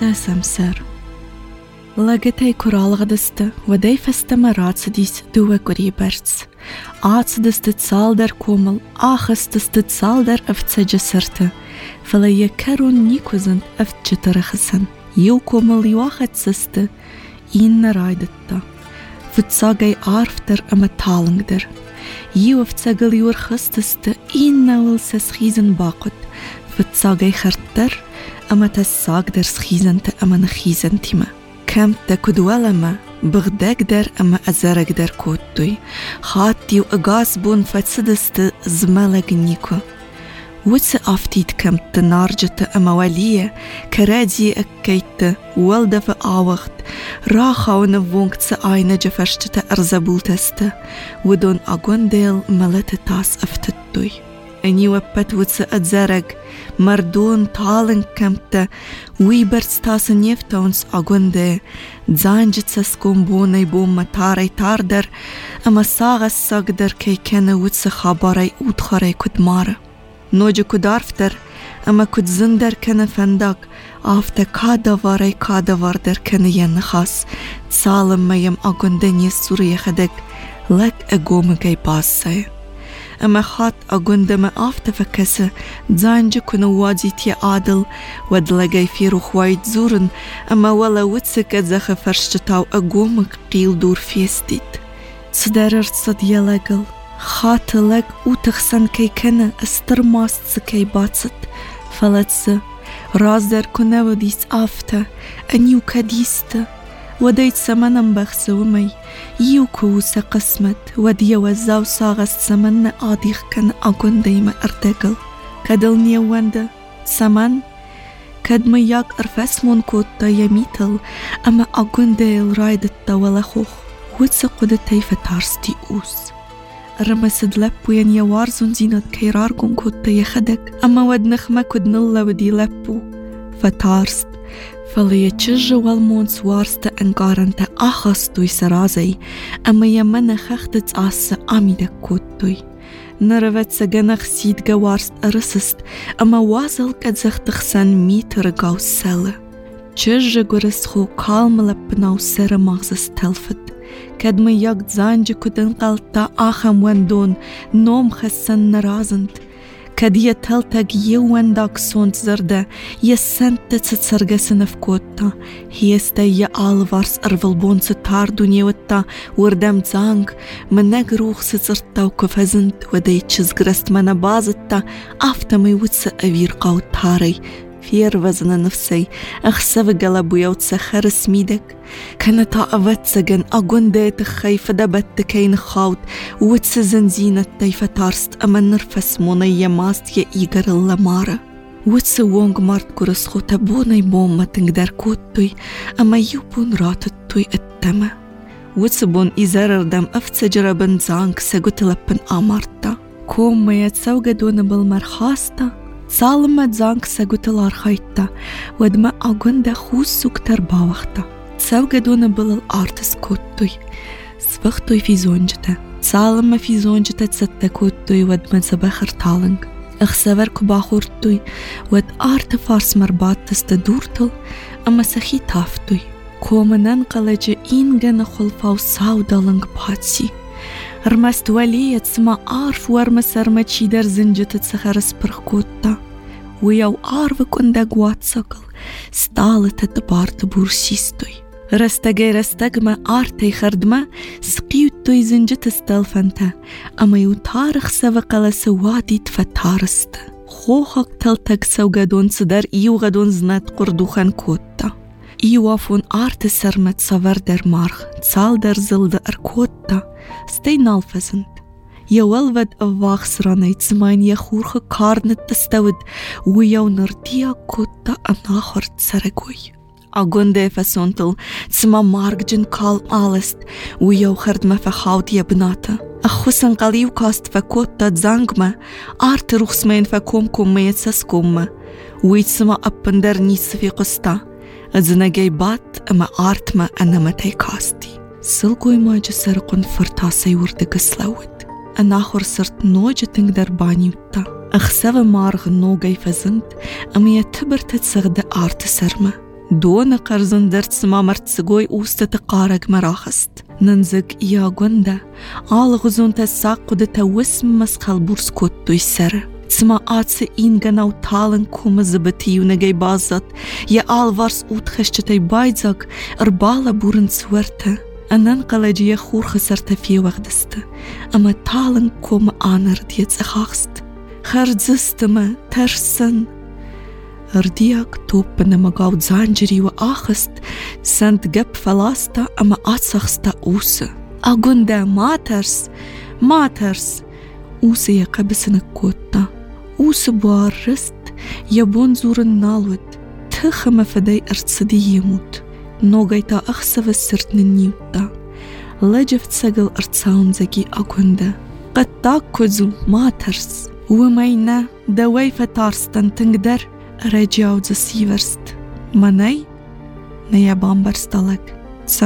samsar. Lagatei kuralgadasta, vadei festama rācadīs duva kurīberts. Ācadasta caldar komal, āchastasta caldar avceģa sarta. Falaja karun nikuzant avčetarachasan. Jau komal juachatsasta, inna raidatta. Futsagai arftar ama talangdar. Jau avcagal juarchastasta, inna wilsa schīzan baqot. Futsagai khartar, ama tassagdar schīzanta ama nakhīzantima. كمت كدولما بغدقدر أما أزرقدر كوتوي خاتي وأقاسبون فتسدست زمالك نيكو وتس أفتيت كمت نارجت أما ولية كرادي أكيت والدف آوغت راخا ونفونك تسعين جفشت أرزبول تست ودون أقونديل ملت تاس أفتتوي أني وبت وتس أتزرق مردون تالن كمت ويبرت تاس نيفتونس أغنده زانجت سسكون بوني بوم متاري تاردر أما ساغ الساقدر كي كان وتس خباري ودخاري كدمار نوجه كدارفتر أما كد زندر كان فندق آفتا كادوار در كان ينخاس سالم ميم أغنده نيسوري خدك لك أقوم كي باسي أما خات أغندم آفتا فكسه زانجه كنو واجيتي عادل ودلقاي في روخوايت زورن أما ولا وتسك أزخ فرشتاو أقومك قيل دور فيستيت صدررت صديا لقل خات لق وتخسن كي كنا استرماست سكي باتست فلتس رازدر كنا وديس آفتا أنيو كديست وديت سمنم بخس ومي يوكو سقسمت ودي وزاو ساغست سمن آديخ كان أقون ديما أرتقل كدل نيواندا سمن كد مياك أرفسمون كوتا يميتل أما أقون ديل رايدتا ولا خوخ وتسقود تيفة تارستي أوس رمسد لبو ين يوارزون زينت كيراركم كوتا يخدك أما ودنخما كد نلا ودي لبو فتارست فليتشج والمون سوارست انقارنت اخستوي سرازي اما يمن خختت اس اميدك كوتوي نروت سجنخ سيد جوارست ارسست اما وازل كزخ تخسن ميتر جاو سله تشج جورس خو كالم لبناو سر مغزس تلفت كدم يقد زانج كدن قلتا اخم وندون نوم خسن نرازند كدية تلتق يوان داك سونت زرده يسنت تتسرقسن في كوتا هيستا يا آلوارس أرفلبون ستار دنيوتا وردم زانج منك روخ سترتا وكفزنت ودي تشزقرست منا بازتا أفتا ميوتس أوير قاو تاري فير وزن نفسي أخسف قلبو يوتس خرس ميدك كانت أفت سجن أقون ديت خيفة دبت كين خاوت وتس زنزينة تيفة تارست أما نرفس مونية ماست يا إيجر اللمارة وتس وونغ مارت كورس خو تبوني بوم ما تنقدر كوتوي أما يوبون راتتوي التما وتس بون إزارر دم أفت سجربن زانك سجوت لبن آمارتا كوم ما يتسوق دون بالمرخاستا سالما زانك سجوتلار خيطة ودما أغندا خوز سكتر باوختا تسوق دون بالارتس كوتوي سبختوي في زونجتا سالما في زونجتا تستا كوتوي ودما زبخر تالنج اخسفر كباخورتوي ود آرت فارس مربات تستدورتل أما سخي تافتوي كومنان قلجة إنغن خلفاو ساودالنج باتسي رمست ولية سما عارف ورمس رمتشي در زنجة تسخرس برخوتا وياو عارف كندق واتسقل ستالت تبارت بورسيستوي رستقما عارتي خردما سقيوتوي زنجة تستلفنتا أما يو تارخ سوقل سوادي تفتارست خوخك تلتق سوغدون صدر إيو غدون زنات قردوخان كوتا إيوافون آرت سرمت سوار در مارخ تسال در زلد أركوتا ستي نالفزند يوالود أواخ سراني تزمين يخورخ كارنت تستود ويو نرديا كوتا أناخر تسرقوي أغنده فسونتل تسما مارجن كالم آلست ويو خردما فخاوت يبناتا أخوسن قليو كاست فكوتا تزانگما آرت روخسمين فكومكم ميتسسكم ويتسما أبندر نيس في قستا أزناجي بات أما آرتما أنما تيكاستي سلقوي ماجة سرقن فرطاسي وردق سلوت أناخر صرت نوجة تنقدر بانيوتا أخسف مارغ نوغي فزنت أما يتبر تتسغد آرت سرما دون قرزن درت سما مرتسقوي وستتقارق مراخست ننزق يا قندا غزون تساق قد توسم مسخل بورس كوتو يسر سما آتس إنغنا وطالن كوم زبتي ونجي بازت يا آلوارس وتخشتي بايزاق إربالا بورن سورته أنن قلجي يا خور خسرت في وغدست أما طالن كوم آنر ديت سخاخست خرزستما ترسن ردياك توب بنما قاود زانجري وآخست سند قب فلاستا أما آتسخستا أوسا أقندا ما ترس أوسا يقبسن الكوتا أوسا بوارست يبون زور النالود تخم فدي ارتصدي يموت نوغيتا أخسف السرت ننيوتا لجفت سقل ارتصاون زكي أقندا قد تاكوزو ما ترس ومينا دواي فتارستن تنقدر رجاو زسيورست مناي نيا بامبرستالك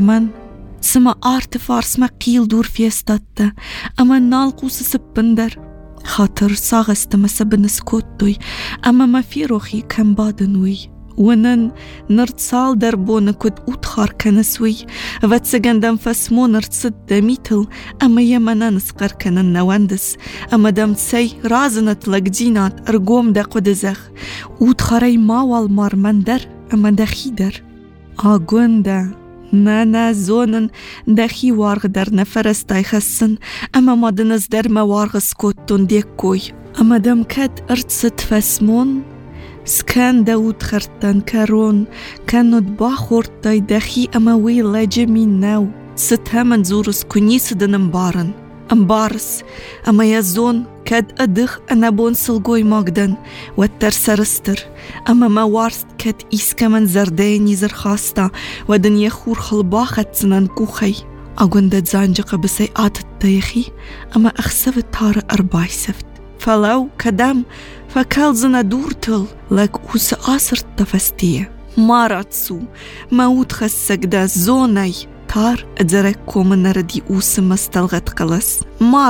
سما آرتفارس ما قيل دور فيستاتا أما نالقوس سبندر خاطر صاغست ما سبنسكوتوي أما ما في روخي كان بادنوي ونن نرتصال دربونا كد أتخار كنسوي واتسجندم فسمو نرتصد دميتل أما يمنا نسقر كنن نواندس أما دم تسي رازنت لقدينات أرقوم دا قدزخ أتخاري ماوال مار مندر أما دخيدر آقوندا نانا زونن دخي وارغ در نفرستاي خسن أما مادنز در موارغ سكوتون ديكوي أما دم كد ارتصد فسمون سكان داود خرطان كارون كانوا دباخورتاي دخي أما وي لاجمين ناو ستها منزورس كنيس دن أمبارس أما يزون كاد أدخ أنا بون سلقوي ماقدن واتر سرستر أما ما وارست كاد إسكا من زردين يزر خاستا ودن يخور خلباخت سنان كوخي أقوندت زانجق بسي آتت تيخي أما أخسفت تار أرباي سفت فلو كدام فكالزنا دورتل لك أوس آسر تفستيه ماراتسو موت خسك دا زوني تار أدركو من ردي أوس مستلغت قلس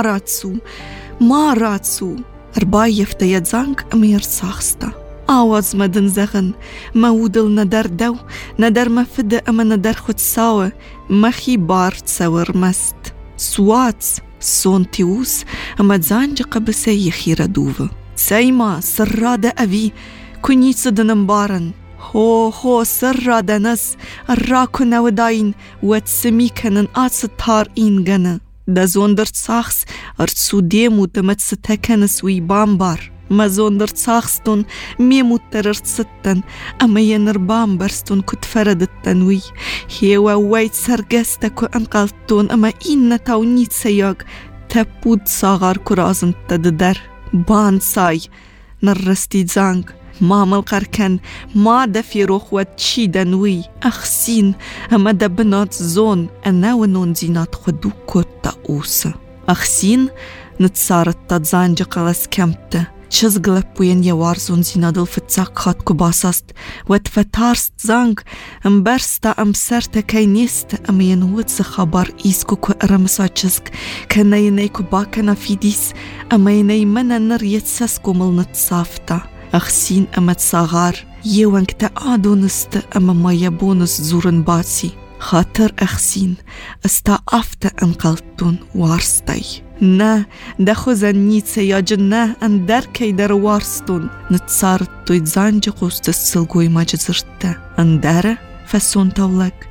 ماراتسو أرباي يفتيت زانك أمير ساخستا آواز مدن زغن مودل ندر دو ندر مفد أما ندر خد ساوة مخي بار تسور مست سواتس سونتيوس أما زانجق بسي خيرا دوفا سايما سرادة أبي كنيس دنمبارن هو سرادة نس الراكو نوداين واتسمي كنن آتستار إنغانا دا زوندر تساخس ارتسو ديمو تمتستكنس وي بامبار ما زوندر تساخستون ميمو تررتستن أما ينر بامبرستون كت فردتن وي هيوا وايت سرگستكو انقلتون أما إن تاونيت سياغ تبود صاغار كرازن تددر بان ساي نرستي زانغ مامل قركن ما دفي روخ واتشي دنوي أخسين أما دبنات زون أنا ونون زينات خدو كوتا أوسا أخسين نتصارت تدزانج قلس كمتا شزغلب وين يوار زون زينادل فتساق خات كباساست واتفتارست زانغ امبرستا امسرتا كي نيست أما ينوت خبر إيسكو كو أرمسا چزك كنا ينيكو باكنا فيديس أما يني منا نريت ساسكو ملنت صافتا أخسين أما تصاغار يوانك تأدونست أما ما يبونس زورن باتي خاطر أخسين استعفت أنقلتون وارستي نا دخو زنيتس يا جنة أندر كي در وارستون نتصارتو يتزانجقوس تسلقوي ما جزرت أندر فسون تولك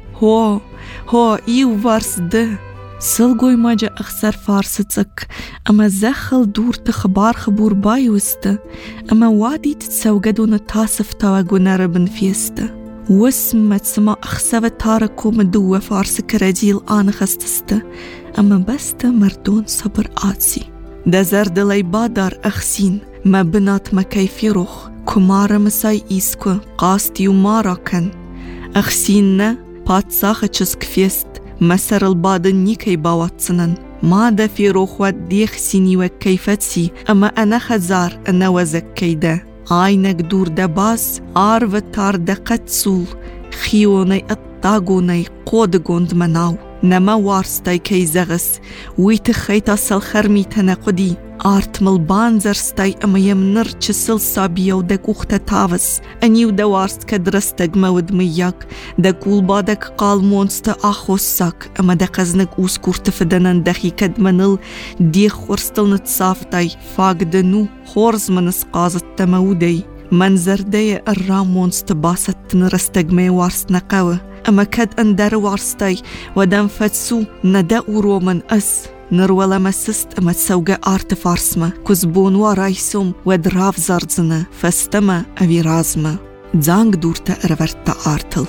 هو إيو وارس ده سلقوي ماجا أخسر فارستك أما زخل دور تخبار خبور بايوست أما وادي تتسوقدو نتاسف تواقو نربن فيست واسمت سما أخسر تاركو مدوة فارسك رديل آن خستست أما بست مردون صبر آتسي دا زرد لي بادار أخسين ما بنات ما كيفي روخ كمارا مساي إيسكو قاستي ومارا كان أخسيننا بات ساخة چسك فيست مسر البادن نيكي باواتسنن ما دا في روخوات ديخ سيني وكيفتسي أما أنا خزار أنا وزك كيدا عينك دور دباس عارفتار دا قتسول خيوني الطاقوني قود قوند مناو نما وارستای كي زغس ويتخيط أصل خرمي تناقدي آرت ملبان زرستای اما يمنر چسل صابية ودك اخت تاوس انيو دوارست كدرستك مود مياك دكول بادك قال مونست اخوسك اما دقزنك اوسكور تفدنن دخي كدمنل دي خورستل نتصافتاي فاقدنو خورز منس قازت تمودي منظر دي الرامونست باست تنرستك مي وارست نقاوه اما كد اندر وارستاي ودم فتسو نداو رومن اس نرولا مسست اما تسوغا آرت فارسما كزبون ورايسوم ودراف زارزنا فستما اوي رازما زانگ دورتا ارورتا آرتل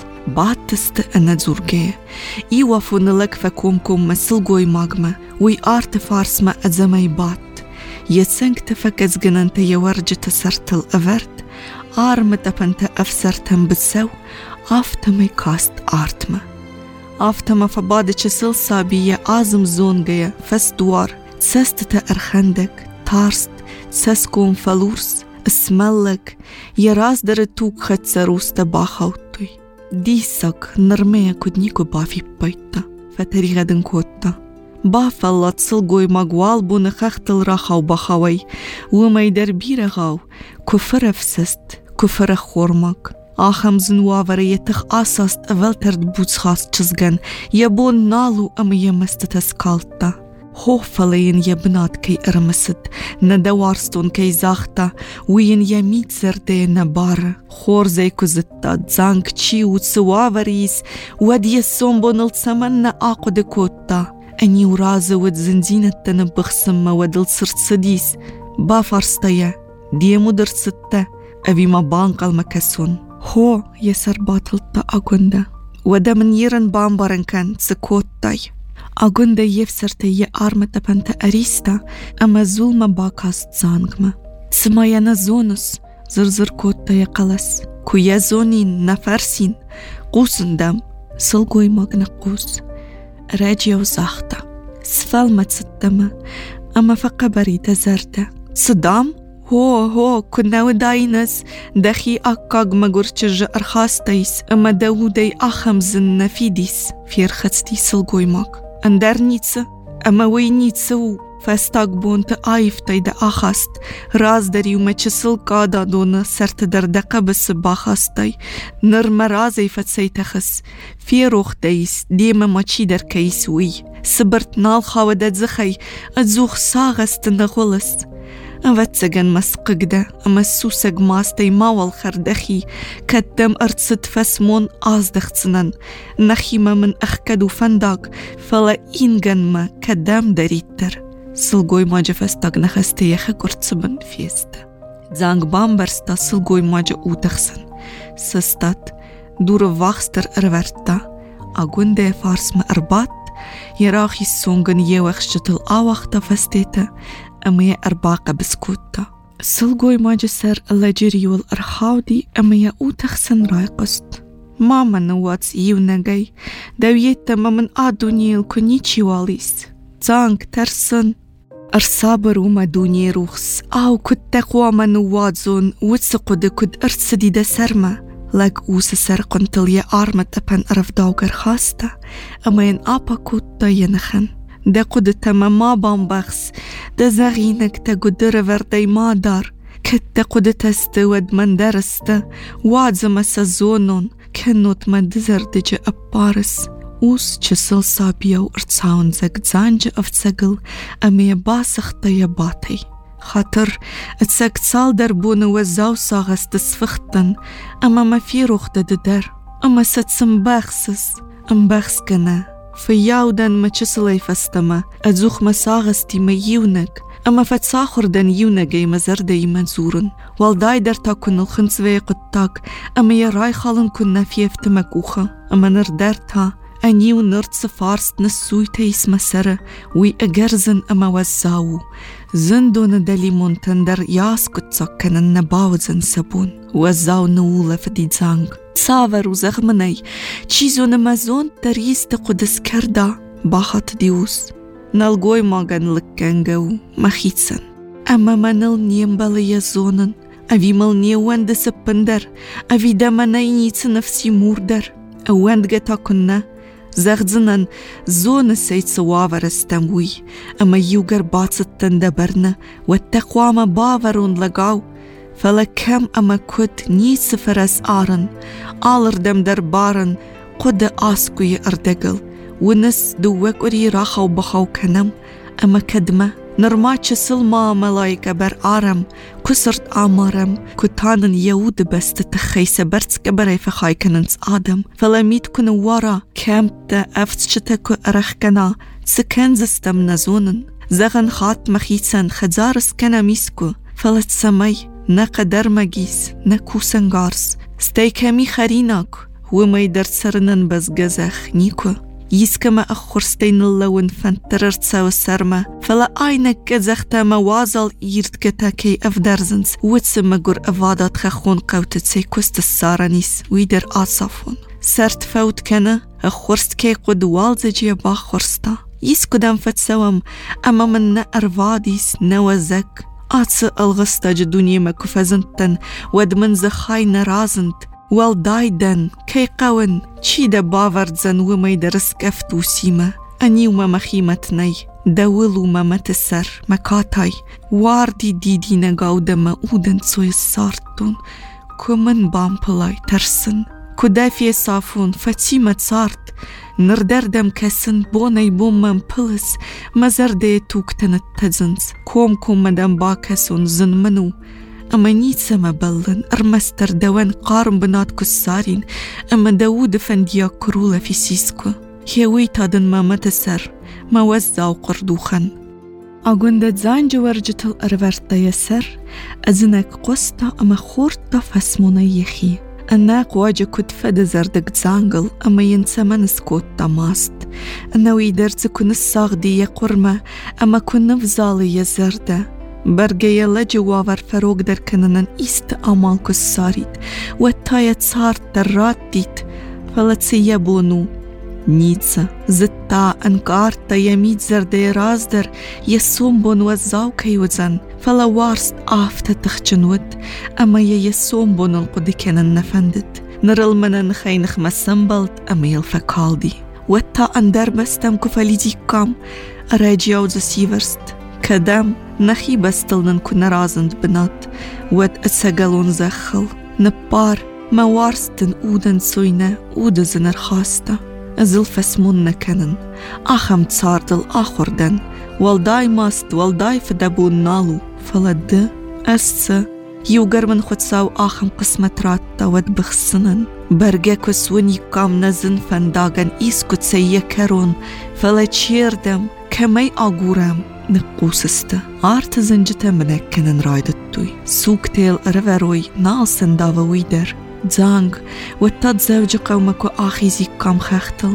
باتست انا زورگه ايوافو نلك فكومكم مسلگوي ماغما وي آرت فارسما ازماي بات يتسنگ تفكز جنانتا يورج تسرتل افرت آرمتا پنتا افسرتم بتسو آفتما كاست آرتما آفتما فباد چسل صابية آزم زونگية فس دوار سستتا ارخندك تارست سسكون فلورس اسملك يراز در توك خد سروست باخوتوي ديسك نرمية كدنيكو بافي بيتا فتريغة دنكوتا بافلا تصلقوي مقوال بون خختل راخاو بخاوي وما يدر بيرغاو كفر فسست كفر خورمك آخم زنوافر يتخ آساست اولترد بوزخاست چزگن يبون نالو اما يمستتسكالتا هو فلين يبنات كي ارمسد ندوارستون كي زاختا وين يميت زرده نبار خور زي كزتا زانك چي وتسوافريس ودي السومبون السمن آقود كوتا اني ورازه ود زنزينة تنبخسم ودل سرت سديس بافارستايا دي مدرستا اوي ما بانقل مكسون هو يسر باطلتا أغندا ودا من يرن بامبارن كان سكوتاي أغندا يفسرتا يارمتا بنتا أريستا أما زولما باكاست زانغما سمايانا زونس زرزر كوتا يقلس كويا زونين نفرسين قوسن دم سلقوي مغنى قوس راجيا وزاختا سفال ستما أما فقبري تزرتا صدام هو كنا وداينس دخي أكاق مغورچج أرخاستيس أما داودي أخمزن نفيديس فيرختي سلقوي ماك أندرنيتس أما وينيتسو فاستاق بونت آيفتاي دا أخاست راز داري ومچسل قادا دون سرت دردقة بس باخاستاي نرم رازي فتسيتخس في روخ دايس ديما ماچي در كيسوي سبرت نال خاودت زخي أزوخ ساغست نغولس أفتسجن مسققدا أما السوسج ماستي ماول خردخي كدم أرتست فسمون آزدخسنن نخيما من أخكدو فنداق فلا إنجن ما كدام داريتر سلقوي ماجا فستاق نخستي يخا كورتسبن فيستا زانگ بامبرستا سلقوي ماجا اوتخسن سستات دور واخستر ارورتا أغنده فارسما أربات يراخي السونغن يوخشتل آوختا فستيتا أما أرباقة بسكوتا سلقوي ماجسر اللجريو الأرخاودي أما أوتخسن رايقست ماما نواتس يونغاي داويتا من آدونيل كونيتشي واليس زانك ترسن أرصابر وما دوني روخس أو كد تقوى منواتزون وتسقود كد أرسدي دا سرما لك أوس سرقن تليا آرمت أبن أرفداوغر خاستا أما ين آبا كوتا ينخن دا قد تماما بامبخس دا زغينك تا قدر وردي ما دار كت قد تستود من درست وادزم سزونون كنوت من دزردج أبارس اوس چسل صابيو ارتساون زگ زانج افتسگل امي باسختا يباتي خاطر اتسگ سال دربون وزاو ساغست سفختن اما ما في روخت ددر اما ستسم باخسس ام باخس كنا فياودن ما چسلي فستما ازوخ ما ساغستي ما يونك اما فتساخر دن يونگي مزردي منزورن والداي در تاكن الخنسوي قطاك اما يراي خالن كنا فيفتمك اوخا اما نردرتا أنيو نرد سفارست نسوي تيس مسرة وي أجرزن أما وزاو زندون دالي منتندر ياسكت سكن النباوزن سبون وزاو نولة فدي زانغ تساور وزغمني چيزو نمازون تريس تقدس كردا باخت ديوس نلقوي ماغن لكنغو مخيتسن أما منل نيمبالي يزونن أفي مل نيوان دسبندر أفي دمنا ينيتس نفسي موردر أوان دقتا كنا زغزنن زون سيد سوافر استموي أما يوغر باطستن دبرنا والتقوى ما باورون لقاو فلا كم أما كد نيس فرس آرن آلر دم دربارن قد آسكوي أردقل ونس دوك أري راخو بخو كنم أما كدمة نرماتش سلما ملايكة بر آرم كسرت آمارم كتانن يود بست تخيس برتس كبري فخاي كننس آدم فلا ميت كن ورا كامت أفتشتكو أرخكنا سكنزستم نزونن زغن خات مخيسن خزارس كنا ميسكو فلا تسمي نقدر مجيس نكوسن غارس ستيكامي خريناك وما يدر سرنن بس جزخ نيكو يسكما أخورستين اللون فانتررت ساو سرما فلا آينك جزختا موازل يردكتا كي أفدرزنس وتسمى قر أفادات خخون قوتت سيكوست السارانيس ويدر آصافون سرت فوت كنا أخورست كي قد والزجي باخورستا يسكو دم فتسوام أما من أرفاديس نوزك آتس الغستا جدوني ما كفزنتن ود من زخاي نرازنت والدايدن كي قون چيدا باوردزن وما يدرس كفتو سيما أني وما مخيمتني دولو ما متسر مكاتاي واردي ديدي نقاو دما أودن سوي السارتون كمن بامبلاي ترسن كدافي صافون فتيمة صارت نردردم كسن بوني بومن بلس مزردي توكتنت تزنس كوم مدام باكسون زن منو أما نيتسا مبلن أرمستر دوان قارم بنات كسارين أما داود فنديا كرولة في سيسكو هيوي تادن ما متسر ما وزاو قردوخن أغندت زانجو ورجتل أرورتا يسر أزنك قستا أما خورتا فاسمونا يخي أناق واجه كد فد زردك زانجل أما ينسمن سكوت تماست أنا ويدرت كن الساغدي يقرمة أما كن نفزالي يزرده برگه لجوار فروغ در کننن ایست آمال کسارید و تایت سارت در رات دید فلت یبونو نیتسا زتا انکارتا یمید زرده راز در یسوم بون وزاو کیوزن فلا وارست آفت تخچنود اما یسوم بون القدی کنن نفندد نرل منن خینخ مسنبلت اما یلفکال دی و تا اندر بستم کفالیدی کام راجیاو زسیورست كدام نخي بستلنن كنا رازند بنات ود أتساقلون زخل نبار ما وارستن أودن سوينة أودزن الخاستا أزل فسمون كنن أخم تصاردل آخردن والداي ماست والداي فدابون نالو فلد أسا يوغر من خدساو آخم قسمة راتا ود بخصنن برگاكو سوني كام نزن فنداغن إسكو تسيكرون فلتشيردم كمي آغورم نقوسسته آرت زنجته منكنن رايدتوي سوق تيل رفروي نالسن داوويدر زانغ وتاد زوج قومكو آخيزي كام خختل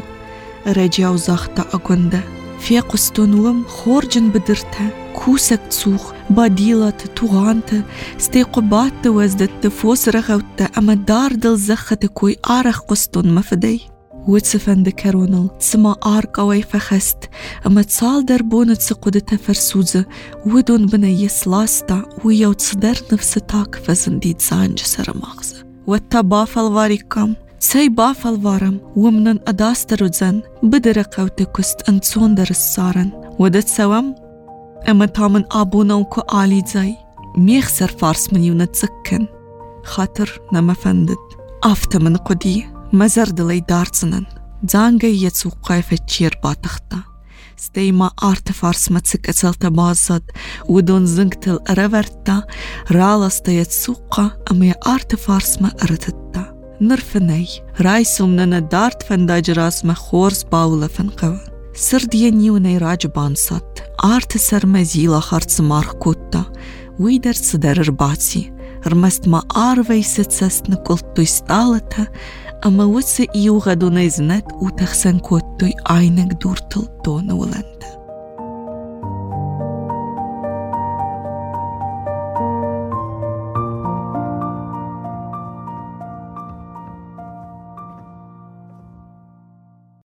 رجاو زاختا أغنده في قستونوم خورجن بدرته كوسك تسوخ باديلات توغانته ستيقبات وزدت فوس رغوته أما دار دل زخت كوي آرخ قستون مفدي وتسفند كارونل تسمى آرقاوي فخست أما تصال دربونة سقودة فرسوزة ودون بنا يسلاستا ويو تصدر نفستاك فزنديد زانج سرماغزة وتا بافل كام سي بافل وارم ومنن أداسترودزن بدرقاو تكست انتصون در السارن ودت سوام أما تامن آبوناوكو آلي زي ميخسر فارس من يونتزكن خاطر نما فندد آفت من قدي مزردلي دارتسنن زانگي يتسوقاي فتشير باتختا ستيما آرت فارس متسك أتلت بازد ودون زنگتل أرورتا رالستا يتسوقا أما آرت فارس ما أرتتا نرفني رايسومنا دارت فنداج راس ما خورس باولا فنقوان سردينيوني راجبان سات آرت سرمزيلا خارت ماركوتا ويدر صدر رباتي رمست ما آروي ستسست نقلتو استالتا أما وتس إيو غدو نيزنت وتخسن كوتوي عينك دورتل دون ولند